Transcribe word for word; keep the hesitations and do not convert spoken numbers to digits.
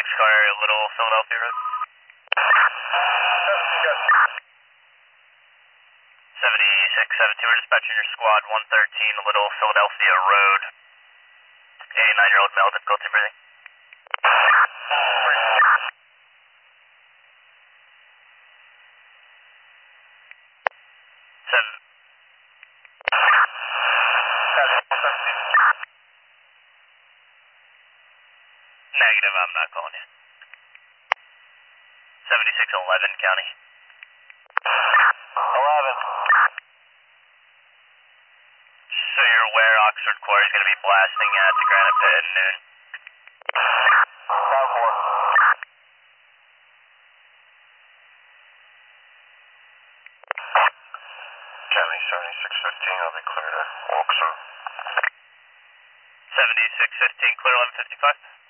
seventy-six car, Little Philadelphia Road. seventy-six seventeen, we're dispatching your squad one thirteen, Little Philadelphia Road. eighty-nine-year-old male, difficulty breathing. Seven. Negative, I'm not calling you. seventy-six eleven, County. eleven. So you're aware Oxford Quarry is going to be blasting at the Granite Pit at noon? five four. County seventy-six fifteen, I'll be clear to walk, sir. seventy-six fifteen, clear eleven fifty-five.